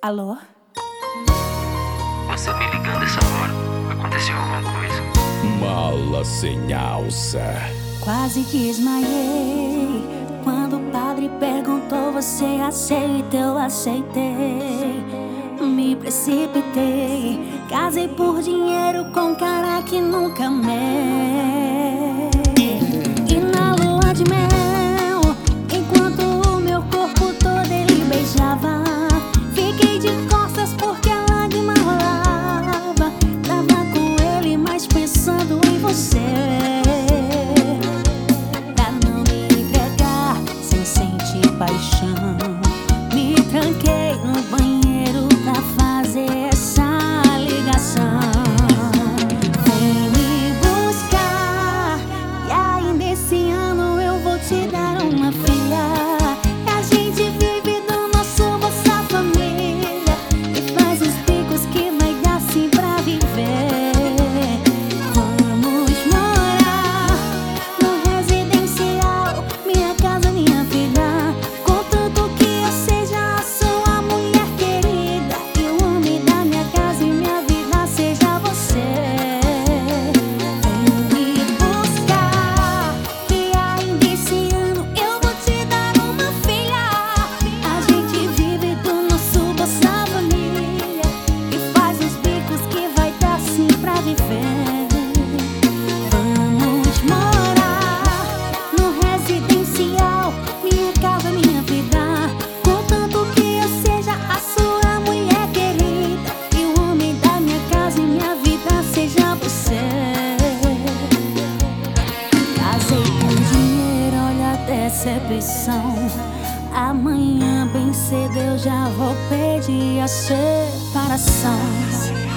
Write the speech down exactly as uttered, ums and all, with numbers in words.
Alô? Você me ligando essa hora? Aconteceu alguma coisa? Mala sem alça. Quase que esmaiei quando o padre perguntou: você aceita? Eu aceitei. Me precipitei, casei por dinheiro com um cara que nunca amei. E na lua de mel, enquanto o meu corpo todo ele beijava, fiquei de costas porque a lágrima rolava. Tava com ele, mas pensando em você. Pra não me entregar sem sentir paixão, me tranquei no banheiro pra fazer essa ligação. Vem me buscar e ainda esse ano eu vou te dar uma filha. A gente vive do nosso Bolsa Família e faz os bicos que vai dar sim pra viver. Vamos morar no residencial, minha casa, minha vida, contanto que eu seja a sua mulher querida e o homem da minha casa e minha vida seja você. Vem me buscar que ainda esse ano eu vou te dar uma filha. A gente vive do nosso Bolsa Família e faz os bicos que vai dar sim pra viver. Vamos morar no residencial, minha casa, minha vida, contanto que eu seja a sua mulher querida e o homem da minha casa e minha vida seja você. Casei com dinheiro, olha a decepção. Amanhã bem cedo eu já vou pedir a separação.